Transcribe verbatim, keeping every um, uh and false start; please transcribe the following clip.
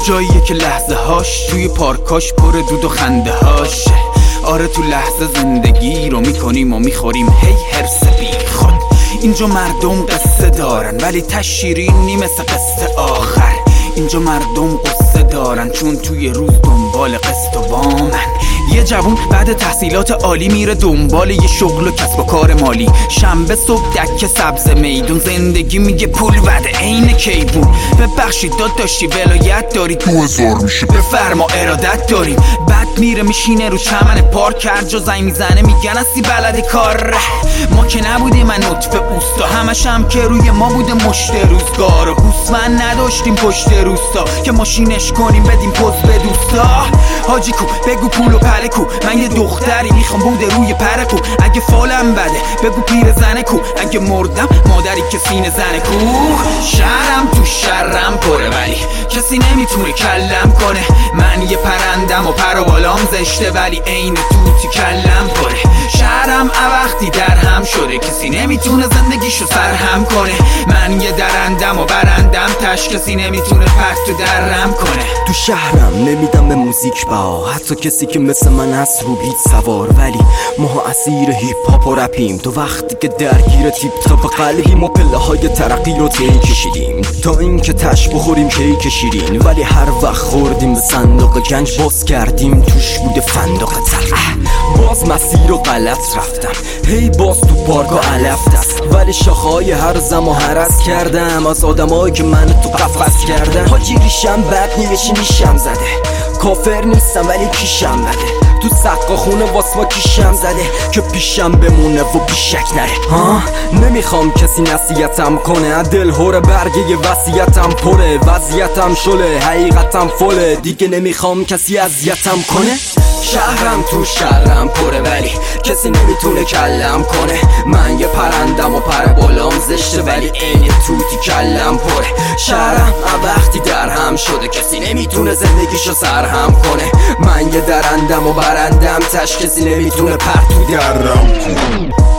جاییه که لحظه هاش توی پارکاش پر دود و خنده هاش. آره تو لحظه زندگی رو میکنیم و میخوریم هی هرس بی خود. اینجا مردم قصه دارن ولی تشیرینی مثل قصه آخر. اینجا مردم قصه دارن چون توی روز دنبال قسط و وامن. یه جوون بعد تحصیلات عالی میره دنبال یه شغل و کسب و کار مالی. شنبه صبح دکه سبز میدون، زندگی میگه پول وده عین کیوون. ببخشید داداشی ولایت داری دو هزار میشه بفرما ارادت داریم. بعد میره میشینه رو چمن پارک، هر جا زنگ میزنه میگن هستی بلدی کار. ما که نبودیم من نطفه اوستا، همش هم که روی ما بوده مشت روزگار. و هوسمن نداشتیم پشت روستا که ماشینش کنیم بدیم پوز به دوستا. حاجی کو بگو پول و پله کو، من یه دختری میخوام بوده روی پره کو. اگه فالم بده بگو پیر زنه کو، اگه مردم مادری که سینه زنه کو. شهرم تو شهرم پره ولی کسی نمیتونه کلم کنه. من یه پرندم و پر و بالام زشته ولی عین توتی کلم پره. شهرم وقتی در هم شده کسی نمیتونه زندگیشو سرهم کنه. من یه درندم و برندم تش کسی نمیتونه پرت تو درم کنه. تو شهرم نمیدم به موزیک با حتی کسی که مثل من هست رو بیت سوار، ولی ما اسیر هیپ هاپ و رپیم. تو وقتی که درگیر تیپ تاپ قلبیم و پله های ترقی رو طی کشیدیم تا اینکه تش بخوریم کیک شیرین. ولی هر وقت خوردیم به صندوق گنج باز کردیم توش بوده فندق تلخ. باز مسیر و غلط رفتم هی باز تو پارک و علف دست، ولی شاخهای هر زم و هرس کردم از آدمایی که من تو قفس کردن. حاجی ریشم بد نیشی نیشم زده، کافر نیستم ولی کیشم بده. تو سقا خونه واس ما کیشم زده که پیشم بمونه و بیشک نره. ها نمیخوام کسی نصیحتم کنه، دل هور برگه وصیتم پره. وضعیتم شله حقیقتم فله، دیگه نمیخوام کسی اذیتم کنه. شهرم تو شهرم پره ولی کسی نمیتونه کلم کنه. من یه پرندم و پر بالام زشته ولی عین توتی کلم پره. شهرم وقتی در هم شده کسی نمیتونه زندگیشو سرهم کنه. من یه درندم و برندم تش کسی نمیتونه پرت تو درم کنه.